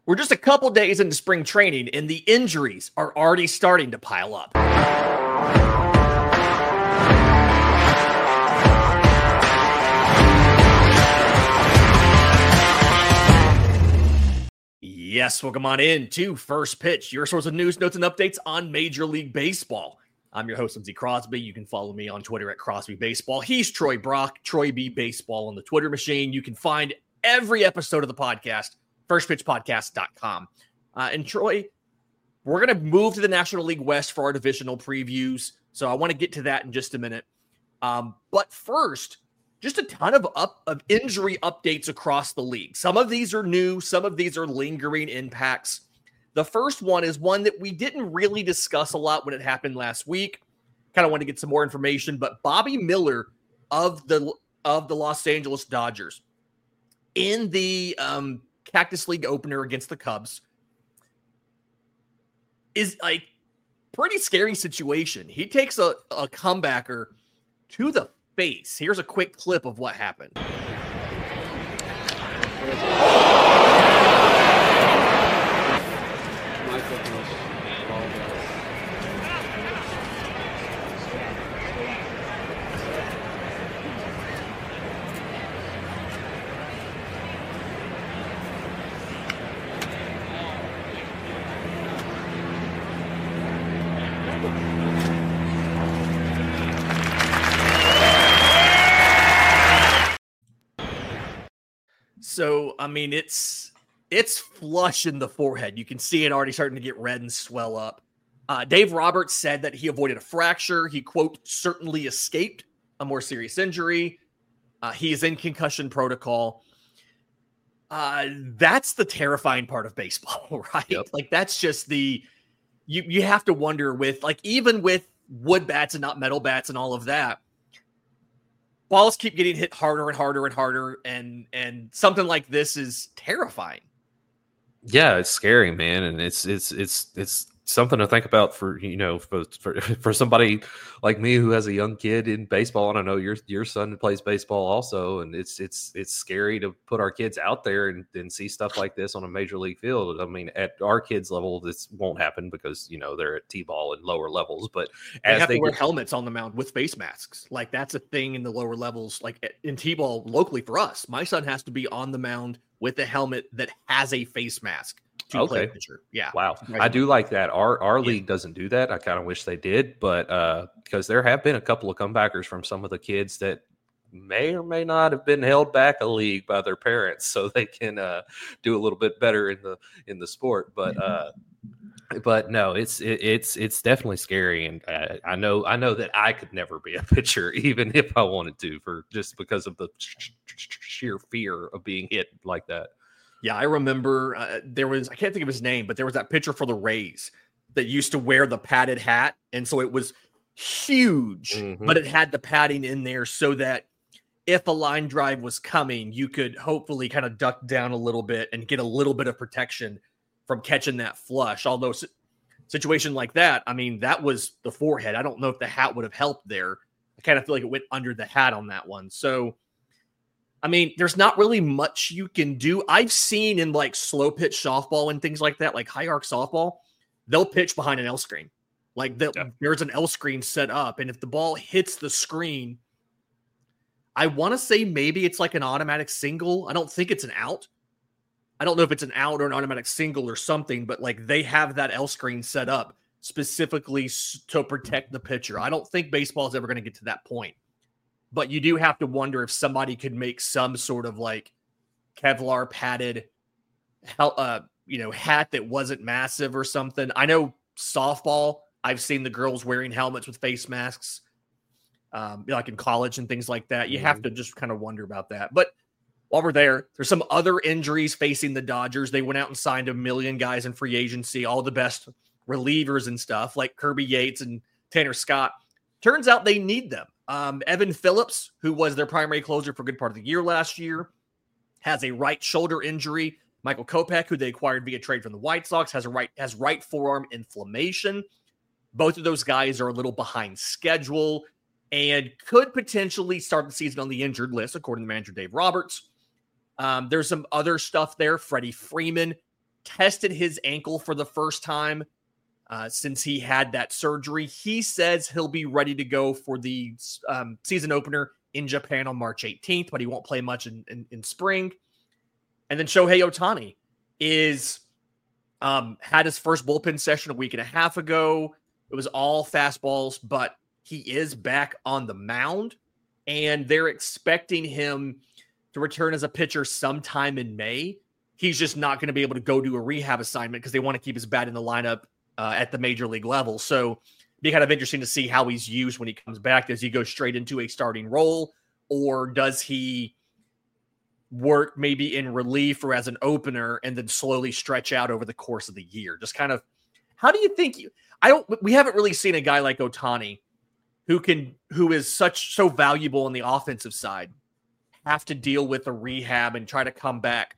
We're just a couple days into spring training, and the injuries are already starting to pile up. Yes, welcome on in to First Pitch, your source of news, notes, and updates on Major League Baseball. I'm your host, Lindsey Crosby. You can follow me on Twitter at Crosby Baseball. He's Troy Brock, Troy B Baseball on the Twitter machine. You can find every episode of the podcast, firstpitchpodcast.com. And Troy, we're going to move to the National League West for our divisional previews. So I want to get to that in just a minute. But first, just a ton of injury updates across the league. Some of these are new. Some of these are lingering impacts. The first one is one that we didn't really discuss a lot when it happened last week. Kind of want to get some more information, but Bobby Miller of the Los Angeles Dodgers in the Cactus League opener against the Cubs is a pretty scary situation. He takes a comebacker to the face. Here's a quick clip of what happened. So, I mean, it's flush in the forehead. You can see it already starting to get red and swell up. Dave Roberts said that he avoided a fracture. He, quote, certainly escaped a more serious injury. He is in concussion protocol. That's the terrifying part of baseball, right? Yep. Like, that's just you have to wonder with, like, even with wood bats and not metal bats and all of that, balls keep getting hit harder and harder and harder, and something like this is terrifying. Yeah, it's scary, man, and it's something to think about for somebody like me who has a young kid in baseball, and I know your son plays baseball also, and it's scary to put our kids out there and see stuff like this on a major league field. I mean, at our kids' level, this won't happen because they're at T-ball and lower levels, but they have to wear helmets on the mound with face masks. Like, that's a thing in the lower levels. Like in T-ball locally for us, my son has to be on the mound with a helmet that has a face mask to play pitcher. Yeah. Wow. I do like that. Our league doesn't do that. I kind of wish they did, but because there have been a couple of comebackers from some of the kids that may or may not have been held back a league by their parents so they can do a little bit better in the sport. But no, it's definitely scary, and I know that I could never be a pitcher, even if I wanted to, just because of the sheer fear of being hit like that. Yeah, I remember I can't think of his name, but there was that pitcher for the Rays that used to wear the padded hat, and so it was huge, but it had the padding in there so that if a line drive was coming, you could hopefully kind of duck down a little bit and get a little bit of protection from catching that flush. Although situation like that, I mean, that was the forehead. I don't know if the hat would have helped there. I kind of feel like it went under the hat on that one. So, I mean, there's not really much you can do. I've seen in like slow pitch softball and things like that, like high arc softball, they'll pitch behind an L screen. Like there's an L screen set up, and if the ball hits the screen, I want to say maybe it's like an automatic single. I don't think it's an out. I don't know if it's an out or an automatic single or something, but like they have that L screen set up specifically to protect the pitcher. I don't think baseball is ever going to get to that point, but you do have to wonder if somebody could make some sort of like Kevlar padded, hat that wasn't massive or something. I know softball, I've seen the girls wearing helmets with face masks, like in college and things like that. You have to just kind of wonder about that. But while we're there's some other injuries facing the Dodgers. They went out and signed 1 million guys in free agency, all the best relievers and stuff like Kirby Yates and Tanner Scott. Turns out they need them. Evan Phillips, who was their primary closer for a good part of the year last year, has a right shoulder injury. Michael Kopech, who they acquired via trade from the White Sox, has right forearm inflammation. Both of those guys are a little behind schedule and could potentially start the season on the injured list, according to manager Dave Roberts. There's some other stuff there. Freddie Freeman tested his ankle for the first time since he had that surgery. He says he'll be ready to go for the season opener in Japan on March 18th, but he won't play much in spring. And then Shohei Ohtani is had his first bullpen session a week and a half ago. It was all fastballs, but he is back on the mound, and they're expecting him to return as a pitcher sometime in May. He's just not going to be able to go do a rehab assignment because they want to keep his bat in the lineup at the major league level. So it'd be kind of interesting to see how he's used when he comes back. Does he go straight into a starting role, or does he work maybe in relief or as an opener and then slowly stretch out over the course of the year? Just kind of, how do you think we haven't really seen a guy like Ohtani who is so valuable on the offensive side have to deal with a rehab and try to come back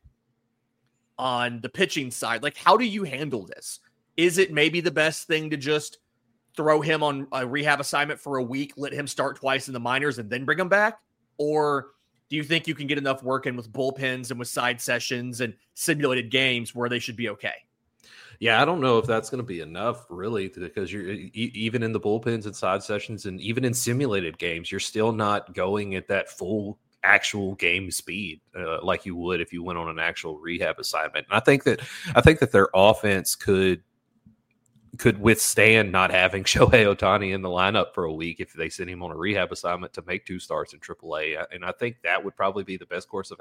on the pitching side. Like, how do you handle this? Is it maybe the best thing to just throw him on a rehab assignment for a week, let him start twice in the minors and then bring him back? Or do you think you can get enough work in with bullpens and with side sessions and simulated games where they should be okay? Yeah, I don't know if that's going to be enough, really, because you're even in the bullpens and side sessions and even in simulated games, you're still not going at that full actual game speed like you would if you went on an actual rehab assignment. And I think that their offense could withstand not having Shohei Ohtani in the lineup for a week if they send him on a rehab assignment to make 2 starts in AAA. And I think that would probably be the best course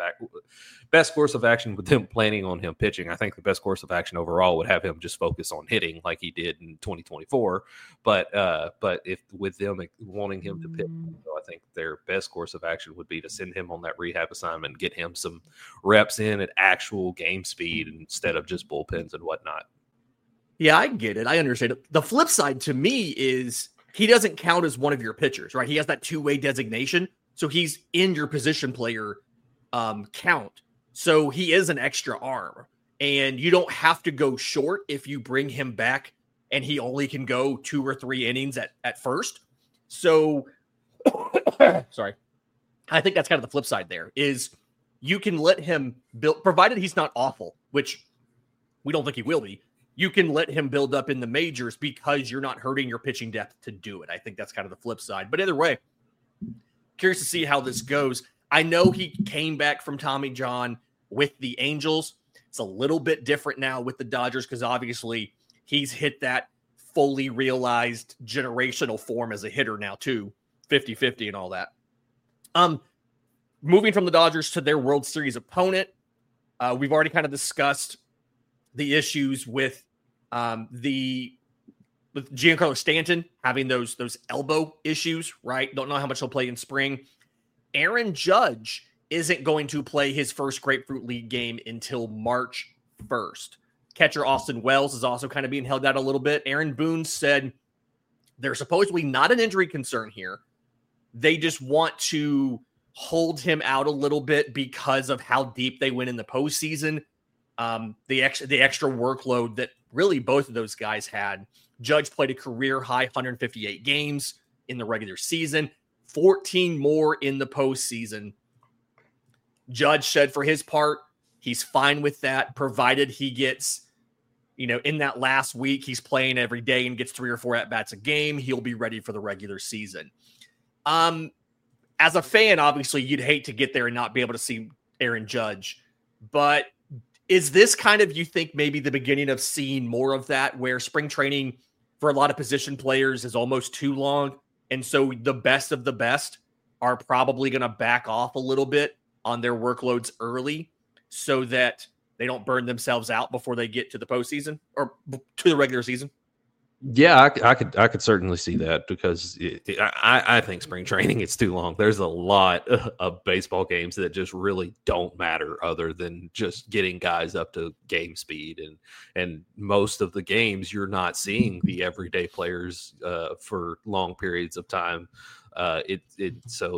of action with them planning on him pitching. I think the best course of action overall would have him just focus on hitting like he did in 2024. But if with them wanting him to pitch, I think their best course of action would be to send him on that rehab assignment and get him some reps in at actual game speed instead of just bullpens and whatnot. Yeah, I get it. I understand it. The flip side to me is he doesn't count as one of your pitchers, right? He has that two-way designation. So he's in your position player count. So he is an extra arm. And you don't have to go short if you bring him back and he only can go 2 or 3 innings at first. So, sorry. I think that's kind of the flip side there is you can let him build, provided he's not awful, which we don't think he will be. You can let him build up in the majors because you're not hurting your pitching depth to do it. I think that's kind of the flip side. But either way, curious to see how this goes. I know he came back from Tommy John with the Angels. It's a little bit different now with the Dodgers because obviously he's hit that fully realized generational form as a hitter now too, 50-50 and all that. Moving from the Dodgers to their World Series opponent, we've already kind of discussed the issues with Giancarlo Stanton having those elbow issues, right? Don't know how much he'll play in spring. Aaron Judge isn't going to play his first Grapefruit League game until March 1st. Catcher Austin Wells is also kind of being held out a little bit. Aaron Boone said there's supposedly not an injury concern here. They just want to hold him out a little bit because of how deep they went in the postseason. The extra workload that really both of those guys had. Judge played a career high 158 games in the regular season, 14 more in the postseason. Judge said for his part, he's fine with that, provided he gets, in that last week, he's playing every day and gets 3 or 4 at-bats a game. He'll be ready for the regular season. As a fan, obviously, you'd hate to get there and not be able to see Aaron Judge, but is this kind of, you think, maybe the beginning of seeing more of that where spring training for a lot of position players is almost too long? And so the best of the best are probably going to back off a little bit on their workloads early so that they don't burn themselves out before they get to the postseason or to the regular season? Yeah, I could certainly see that because I think spring training is too long. There's a lot of baseball games that just really don't matter other than just getting guys up to game speed, and most of the games you're not seeing the everyday players for long periods of time. So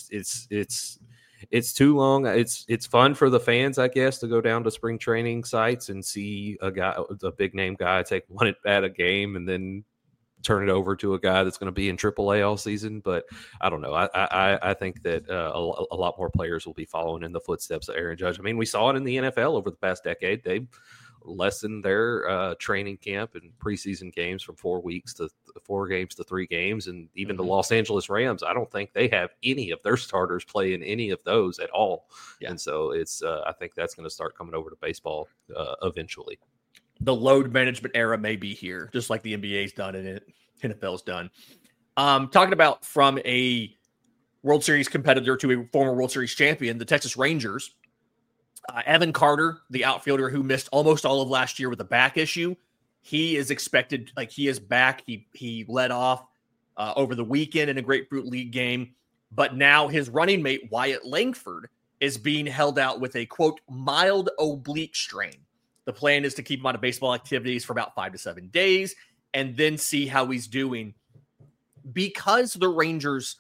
it's too long. It's fun for the fans, I guess, to go down to spring training sites and see a big name guy take 1 at a game and then turn it over to a guy that's going to be in AAA all season. But I don't know. I think that a lot more players will be following in the footsteps of Aaron Judge. I mean, we saw it in the NFL over the past decade. They lessen their training camp and preseason games from 4 weeks to 4 games to 3 games. And even the Los Angeles Rams, I don't think they have any of their starters playing any of those at all. Yeah. And so it's I think that's going to start coming over to baseball eventually. The load management era may be here, just like the NBA's done and NFL's done. Talking about from a World Series competitor to a former World Series champion, the Texas Rangers. Evan Carter, the outfielder who missed almost all of last year with a back issue, he is expected, he is back. He led off over the weekend in a Grapefruit League game, but now his running mate, Wyatt Langford, is being held out with a, quote, mild oblique strain. The plan is to keep him out of baseball activities for about 5 to 7 days and then see how he's doing. Because the Rangers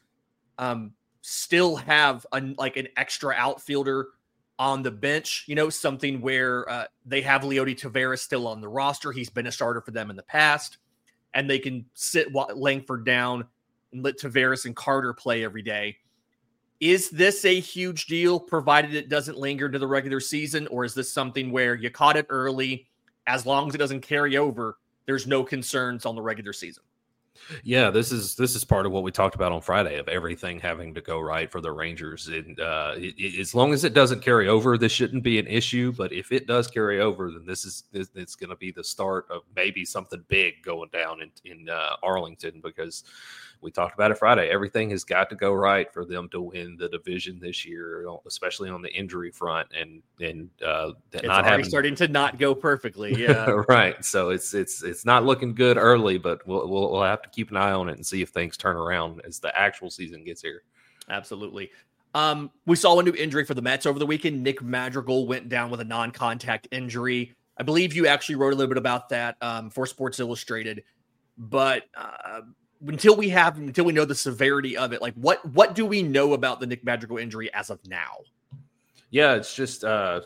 still have an extra outfielder on the bench, something where they have Leody Taveras still on the roster. He's been a starter for them in the past, and they can sit Langford down and let Taveras and Carter play every day. Is this a huge deal, provided it doesn't linger to the regular season, or is this something where you caught it early, as long as it doesn't carry over, there's no concerns on the regular season? Yeah, this is part of what we talked about on Friday, of everything having to go right for the Rangers. And as long as it doesn't carry over, this shouldn't be an issue. But if it does carry over, then it's going to be the start of maybe something big going down in Arlington, because we talked about it Friday. Everything has got to go right for them to win the division this year, especially on the injury front, and it's not already starting to not go perfectly. Yeah, right. So it's not looking good early, but we'll have to keep an eye on it and see if things turn around as the actual season gets here. Absolutely. We saw a new injury for the Mets over the weekend. Nick Madrigal went down with a non-contact injury. I believe you actually wrote a little bit about that for Sports Illustrated, but until we know the severity of it, what do we know about the Nick Madrigal injury as of now? Yeah, it's just pause.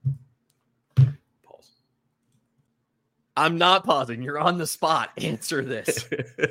I'm not pausing. You're on the spot. Answer this.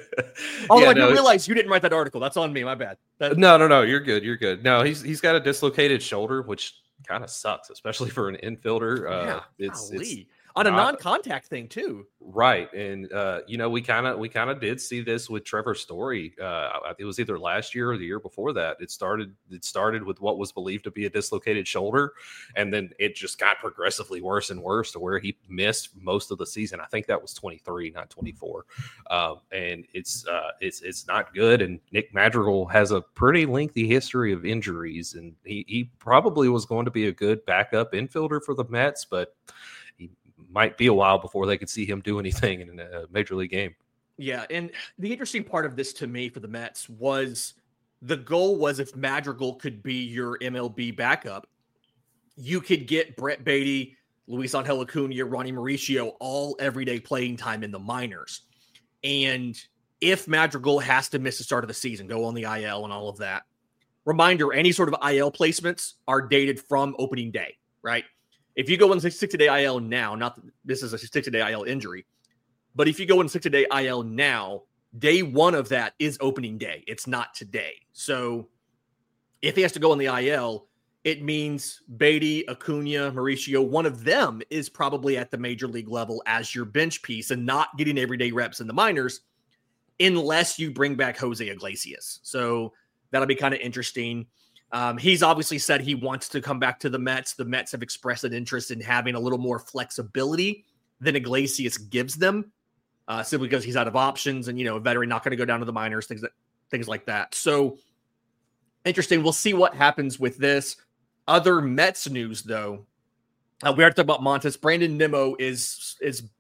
I didn't realize you didn't write that article. That's on me. My bad. No. You're good. You're good. No, he's got a dislocated shoulder, which kind of sucks, especially for an infielder. It's on a non-contact thing too. Right. And, we kind of did see this with Trevor Story. It was either last year or the year before that. It started with what was believed to be a dislocated shoulder. And then it just got progressively worse and worse to where he missed most of the season. I think that was 23, not 24. And it's not good. And Nick Madrigal has a pretty lengthy history of injuries, and he probably was going to be a good backup infielder for the Mets, but might be a while before they could see him do anything in a major league game. Yeah, and the interesting part of this to me for the Mets was the goal was, if Madrigal could be your MLB backup, you could get Brett Baty, Luis Angel Acuna, Ronnie Mauricio all everyday playing time in the minors. And if Madrigal has to miss the start of the season, go on the IL and all of that, reminder, any sort of IL placements are dated from opening day, right? If you go on 60-day IL now, not that this is a 60-day IL injury, but if you go on 60-day IL now, day one of that is opening day. It's not today. So if he has to go on the IL, it means Baty, Acuna, Mauricio, one of them is probably at the major league level as your bench piece and not getting everyday reps in the minors unless you bring back Jose Iglesias. So that'll be kind of interesting. He's obviously said he wants to come back to the Mets. The Mets have expressed an interest in having a little more flexibility than Iglesias gives them, simply because he's out of options and, a veteran not going to go down to the minors, things like that. So interesting. We'll see what happens with this. Other Mets news, though, we already talked about Montas. Brandon Nimmo is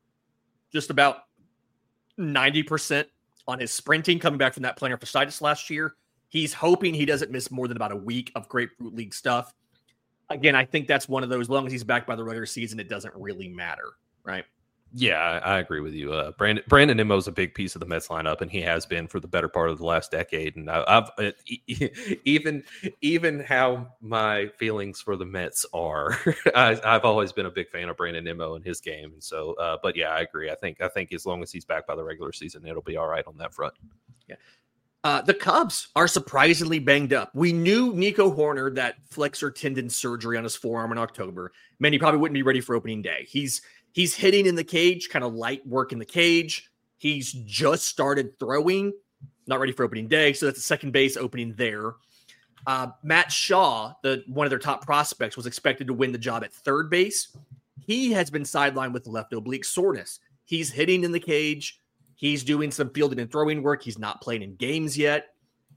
just about 90% on his sprinting, coming back from that plantar fasciitis last year. He's hoping he doesn't miss more than about a week of Grapefruit League stuff. Again, I think that's one of those, as long as he's back by the regular season, it doesn't really matter, right? Yeah, I agree with you. Brandon Nimmo is a big piece of the Mets lineup, and he has been for the better part of the last decade. And even how my feelings for the Mets are, I've always been a big fan of Brandon Nimmo and his game. And so, but yeah, I agree. I think as long as he's back by the regular season, it'll be all right on that front. Yeah. The Cubs are surprisingly banged up. We knew Nico Horner, that flexor tendon surgery on his forearm in October, man, he probably wouldn't be ready for opening day. He's hitting in the cage, kind of light work in the cage. He's just started throwing, not ready for opening day. So that's the second base opening there. Matt Shaw, one of their top prospects, was expected to win the job at third base. He has been sidelined with left oblique soreness. He's hitting in the cage. He's doing some fielding and throwing work. He's not playing in games yet.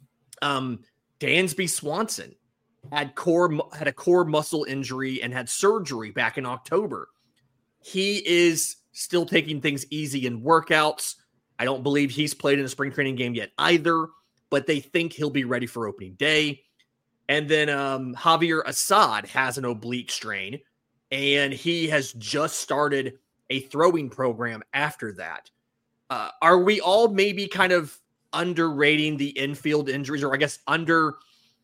Dansby Swanson had a core muscle injury and had surgery back in October. He is still taking things easy in workouts. I don't believe he's played in a spring training game yet either, but they think he'll be ready for opening day. And then Javier Assad has an oblique strain, and he has just started a throwing program after that. Are we all maybe kind of underrating the infield injuries, or I guess are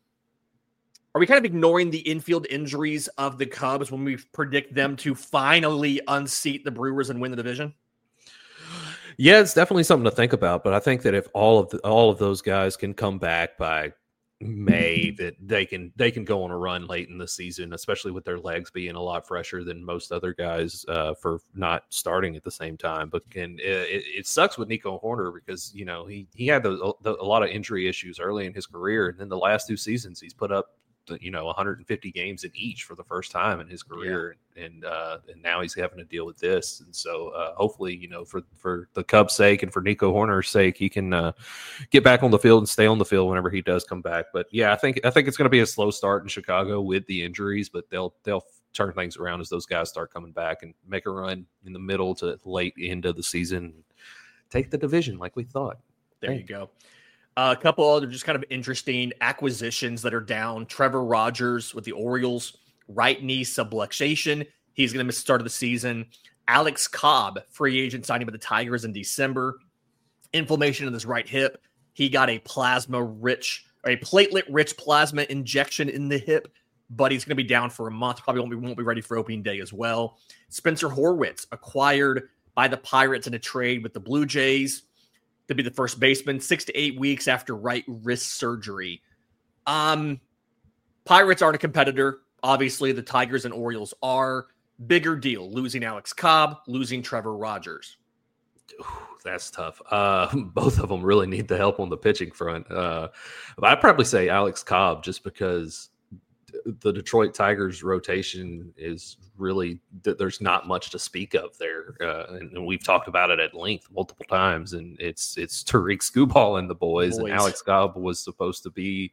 we kind of ignoring the infield injuries of the Cubs when we predict them to finally unseat the Brewers and win the division? Yeah, it's definitely something to think about. But I think that if all of those guys can come back by May, that they can go on a run late in the season, especially with their legs being a lot fresher than most other guys for not starting at the same time. But it sucks with Nico Hoerner because he had a lot of injury issues early in his career, and then the last 2 seasons he's put up 150 games in each for the first time in his career, and now he's having to deal with this. And so hopefully, for the Cubs' sake and for Nico Hoerner's sake, he can get back on the field and stay on the field whenever he does come back. But yeah, I think it's going to be a slow start in Chicago with the injuries, but they'll turn things around as those guys start coming back and make a run in the middle to late end of the season, take the division like we thought. There you go. A couple other just kind of interesting acquisitions that are down. Trevor Rogers with the Orioles, right knee subluxation. He's going to miss the start of the season. Alex Cobb, free agent signing with the Tigers in December. Inflammation in his right hip. He got a platelet-rich plasma injection in the hip, but he's going to be down for a month. Probably won't be ready for opening day as well. Spencer Horwitz, acquired by the Pirates in a trade with the Blue Jays to be the first baseman 6 to 8 weeks after right wrist surgery. Pirates aren't a competitor. Obviously, the Tigers and Orioles are. Bigger deal, losing Alex Cobb, losing Trevor Rogers. Ooh, that's tough. Both of them really need the help on the pitching front. But I'd probably say Alex Cobb just because the Detroit Tigers rotation is really, there's not much to speak of there. And we've talked about it at length multiple times, and it's Tariq Skubal and the boys. And Alex Cobb was supposed to be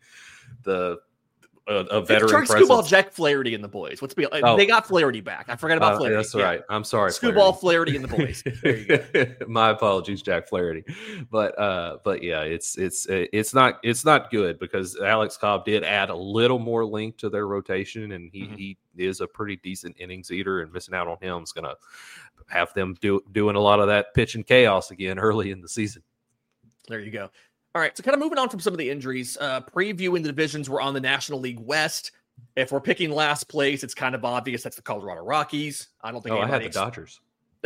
a veteran presence. Skubal, Jack Flaherty and the boys. They got Flaherty back. I forgot about Flaherty. That's right. I'm sorry. Skubal, Flaherty and the boys. There you go. My apologies, Jack Flaherty. But yeah, it's not good because Alex Cobb did add a little more length to their rotation, and he is a pretty decent innings eater, and missing out on him is going to have them doing a lot of that pitch and chaos again early in the season. There you go. All right, so kind of moving on from some of the injuries, previewing the divisions, we're on the National League West. If we're picking last place, it's kind of obvious that's the Colorado Rockies. I don't think I had the Dodgers.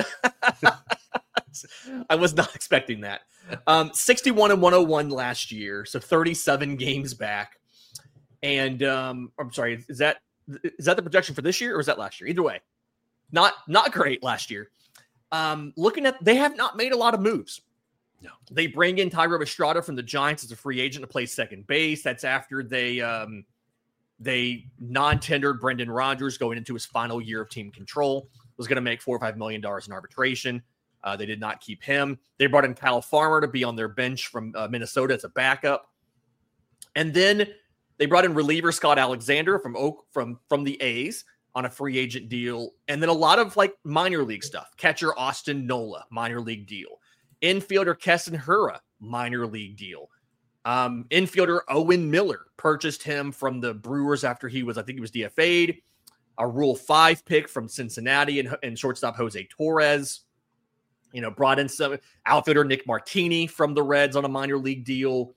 I was not expecting that. 61-101 last year, so 37 games back. And I'm sorry, is that the projection for this year, or is that last year? Either way, not great last year. Looking at, they have not made a lot of moves. No. They bring in Thairo Estrada from the Giants as a free agent to play second base. That's after they non-tendered Brendan Rodgers going into his final year of team control. Was going to make $4 or $5 million in arbitration. They did not keep him. They brought in Kyle Farmer to be on their bench from Minnesota as a backup. And then they brought in reliever Scott Alexander from the A's on a free agent deal. And then a lot of like minor league stuff. Catcher Austin Nola, minor league deal. Infielder Keston Hura, minor league deal. Infielder Owen Miller, purchased him from the Brewers after he was DFA'd. A Rule 5 pick from Cincinnati and shortstop Jose Torres. Brought in some outfielder Nick Martini from the Reds on a minor league deal.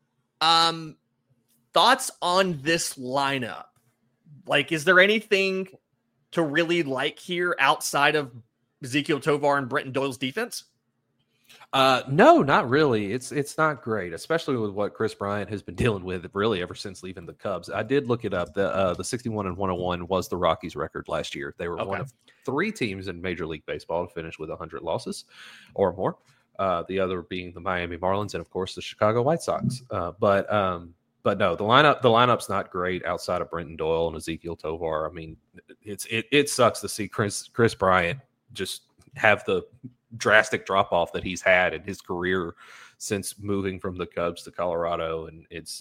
Thoughts on this lineup? Like, is there anything to really like here outside of Ezequiel Tovar and Brenton Doyle's defense? No, not really. It's not great, especially with what Chris Bryant has been dealing with really ever since leaving the Cubs. I did look it up. The 61-101 was the Rockies' record last year. They were one of 3 teams in Major League Baseball to finish with 100 losses or more. The other being the Miami Marlins and of course the Chicago White Sox. But no, the lineup's not great outside of Brenton Doyle and Ezekiel Tovar. I mean, it sucks to see Chris Bryant just have the drastic drop off that he's had in his career since moving from the Cubs to Colorado, and it's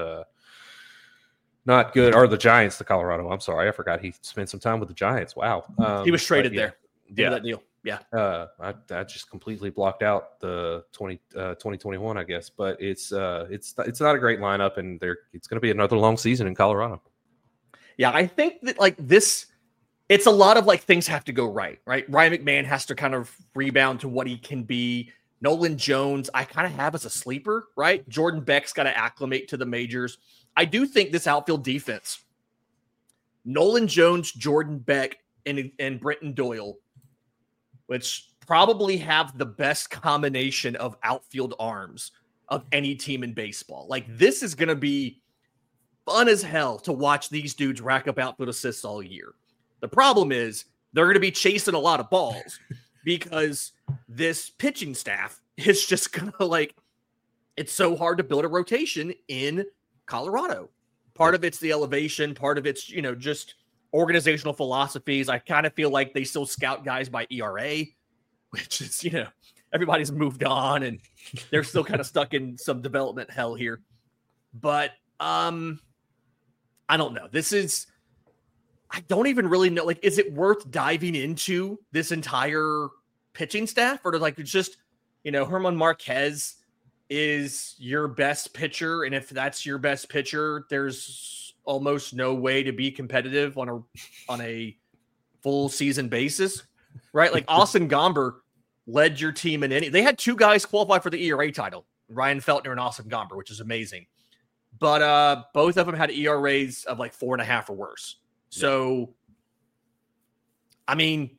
not good. Or the Giants to Colorado. I'm sorry, I forgot he spent some time with the Giants. Wow, he was traded there. Yeah, that deal. Yeah, I just completely blocked out the 2021, I guess. But it's not a great lineup, and it's going to be another long season in Colorado. Yeah, I think that like this. It's a lot of like things have to go right? Ryan McMahon has to kind of rebound to what he can be. Nolan Jones, I kind of have as a sleeper, right? Jordan Beck's got to acclimate to the majors. I do think this outfield defense, Nolan Jones, Jordan Beck, and Brenton Doyle, which probably have the best combination of outfield arms of any team in baseball. Like this is going to be fun as hell to watch these dudes rack up outfield assists all year. The problem is they're going to be chasing a lot of balls because this pitching staff is just going to like, it's so hard to build a rotation in Colorado. Part of it's the elevation. Part of it's, just organizational philosophies. I kind of feel like they still scout guys by ERA, which is, everybody's moved on and they're still kind of stuck in some development hell here. But I don't know. I don't even really know. Like, is it worth diving into this entire pitching staff, or it's just, Herman Marquez is your best pitcher, and if that's your best pitcher, there's almost no way to be competitive on a full season basis, right? Like Austin Gomber led your team in they had 2 guys qualify for the ERA title, Ryan Feltner and Austin Gomber, which is amazing. But both of them had ERAs of like 4.5 or worse. So, I mean,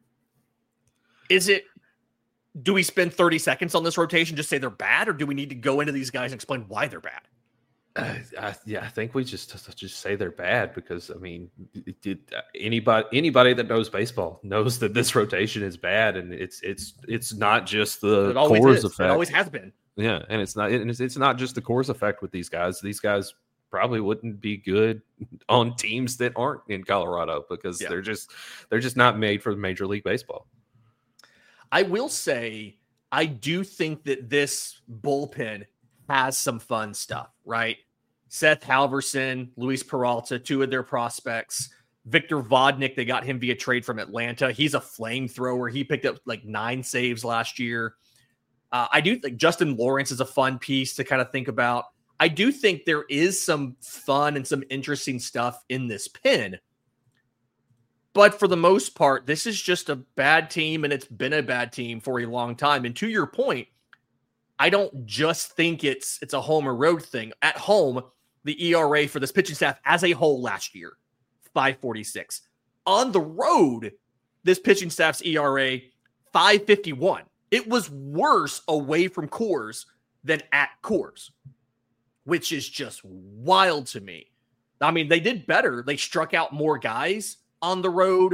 do we spend 30 seconds on this rotation, just say they're bad, or do we need to go into these guys and explain why they're bad? I think we just say they're bad because, I mean, anybody that knows baseball knows that this rotation is bad, and it's not just the Coors effect. It always has been. Yeah, and it's not just the Coors effect with these guys. These guys probably wouldn't be good on teams that aren't in Colorado because they're just not made for Major League Baseball. I will say, I do think that this bullpen has some fun stuff, right? Seth Halverson, Luis Peralta, 2 of their prospects. Victor Vodnik, they got him via trade from Atlanta. He's a flamethrower. He picked up like 9 saves last year. I do think Justin Lawrence is a fun piece to kind of think about. I do think there is some fun and some interesting stuff in this pen. But for the most part, this is just a bad team, and it's been a bad team for a long time. And to your point, I don't just think it's a home or road thing. At home, the ERA for this pitching staff as a whole last year, 5.46. On the road, this pitching staff's ERA, 5.51. It was worse away from Coors than at Coors, which is just wild to me. I mean, they did better. They struck out more guys on the road.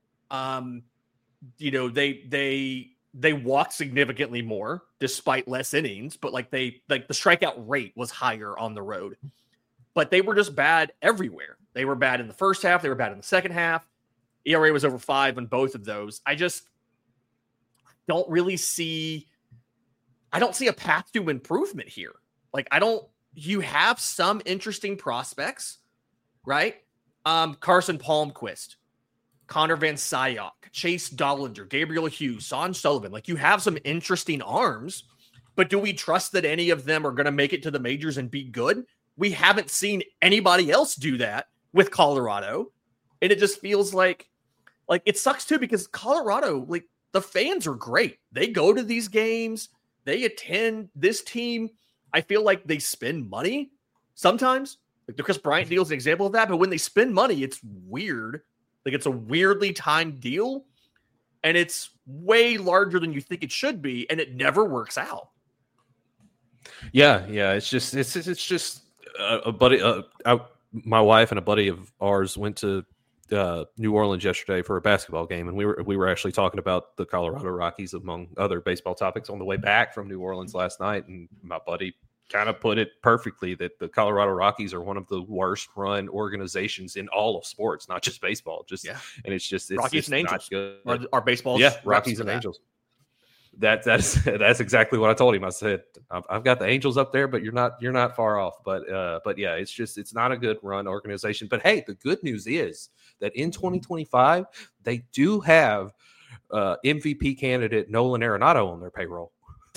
They walked significantly more despite less innings, but the strikeout rate was higher on the road. But they were just bad everywhere. They were bad in the first half. They were bad in the second half. ERA was over 5 on both of those. I just don't really see a path to improvement here. You have some interesting prospects, right? Carson Palmquist, Connor Van Sciok, Chase Dollinger, Gabriel Hughes, Son Sullivan. You have some interesting arms, but do we trust that any of them are going to make it to the majors and be good? We haven't seen anybody else do that with Colorado. And it just feels like it sucks too, because Colorado, the fans are great. They go to these games. They attend. This team, I feel like they spend money sometimes. The Chris Bryant deal is an example of that. But when they spend money, it's weird. It's a weirdly timed deal. and it's way larger than you think it should be, and it never works out. Yeah. It's just a buddy. My wife and a buddy of ours went to New Orleans yesterday for a basketball game, and we were actually talking about the Colorado Rockies among other baseball topics on the way back from New Orleans last night. And my buddy kind of put it perfectly that the Colorado Rockies are one of the worst run organizations in all of sports, not just baseball. And it's Rockies and Angels. Our baseball. Yeah, Rockies and Angels. That's exactly what I told him. I said, I've got the Angels up there, but you're not far off. But yeah, it's not a good run organization. But hey, the good news is that in 2025 they do have MVP candidate Nolan Arenado on their payroll.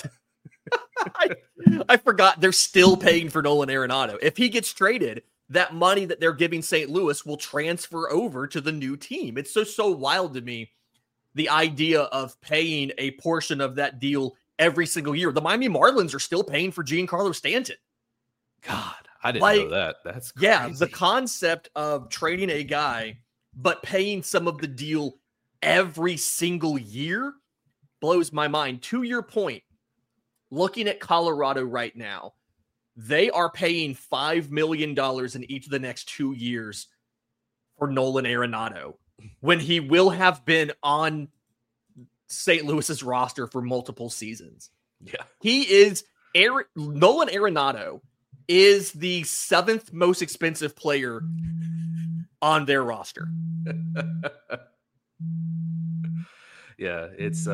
I forgot they're still paying for Nolan Arenado. If he gets traded, that money that they're giving St. Louis will transfer over to the new team. It's so wild to me, the idea of paying a portion of that deal every single year. The Miami Marlins are still paying for Giancarlo Stanton. God, I didn't know that. That's crazy. Yeah, the concept of trading a guy but paying some of the deal every single year blows my mind. To your point, looking at Colorado right now, they are paying $5 million in each of the next 2 years for Nolan Arenado, when he will have been on St. Louis's roster for multiple seasons. Yeah. Nolan Arenado is the 7th most expensive player on their roster. Yeah, it's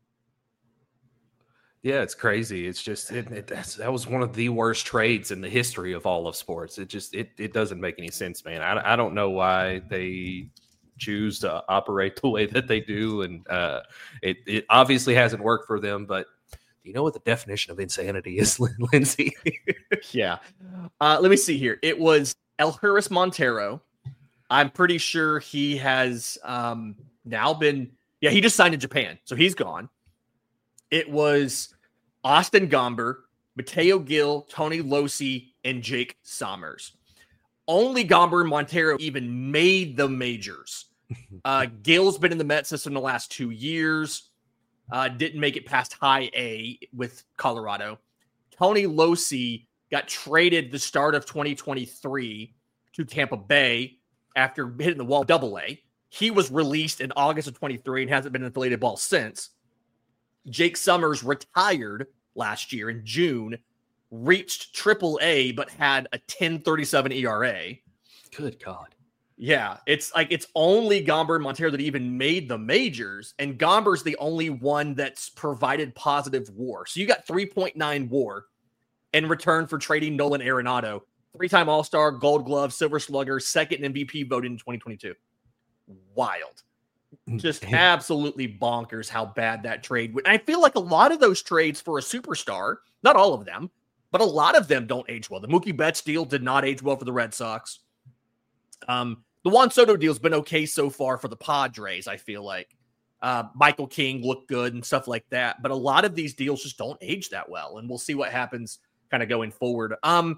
crazy. It's just that was one of the worst trades in the history of all of sports. It doesn't make any sense, man. I don't know why they choose to operate the way that they do, and it obviously hasn't worked for them. But do you know what the definition of insanity is, Lindsay? Yeah. Let me see here. It was Elhuris Montero. I'm pretty sure he has now been. Yeah, he just signed in Japan, so he's gone. It was Austin Gomber, Mateo Gil, Tony Losi, and Jake Sommers. Only Gomber and Montero even made the majors. Gil's been in the Met system the last 2 years. Didn't make it past high A with Colorado. Tony Losi got traded the start of 2023 to Tampa Bay after hitting the wall double A. He was released in August of 23 and hasn't been in affiliated ball since. Jake Sommers retired last year in June, reached triple A, but had a 10.37 ERA. Good God. Yeah, it's only Gomber and Montero that even made the majors, and Gomber's the only one that's provided positive WAR. So you got 3.9 WAR in return for trading Nolan Arenado, 3-time All-Star, Gold Glove, Silver Slugger, second MVP voted in 2022. Wild. Just absolutely bonkers how bad that trade went. I feel like a lot of those trades for a superstar, not all of them, but a lot of them don't age well. The Mookie Betts deal did not age well for the Red Sox. The Juan Soto deal's been okay so far for the Padres, I feel like. Michael King looked good and stuff like that. But a lot of these deals just don't age that well. And we'll see what happens kind of going forward.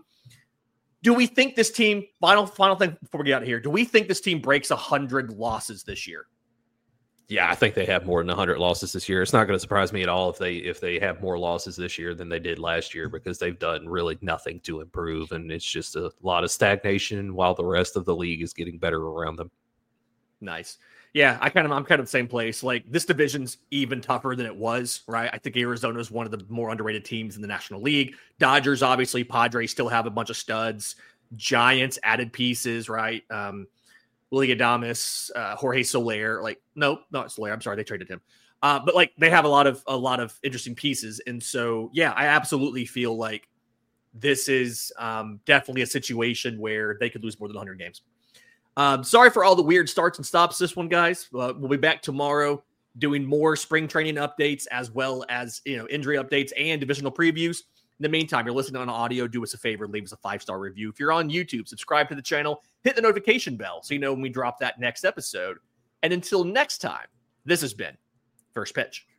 Do we think this team, final thing before we get out of here, do we think this team breaks 100 losses this year? Yeah, I think they have more than 100 losses this year. It's not going to surprise me at all if they have more losses this year than they did last year, because they've done really nothing to improve, and it's just a lot of stagnation while the rest of the league is getting better around them. Nice. Yeah, I'm kind of the same place. Like, this division's even tougher than it was, right? I think Arizona is one of the more underrated teams in the National League. Dodgers, obviously, Padres still have a bunch of studs. Giants added pieces, right? Willie Adames, Jorge Soler, no, not Soler. I'm sorry, they traded him. But they have a lot of interesting pieces, and so yeah, I absolutely feel like this is definitely a situation where they could lose more than 100 games. Sorry for all the weird starts and stops this one, guys. We'll be back tomorrow doing more spring training updates as well as injury updates and divisional previews. In the meantime, you're listening on audio, do us a favor, leave us a 5-star review. If you're on YouTube, subscribe to the channel, hit the notification bell so you know when we drop that next episode. And until next time, this has been First Pitch.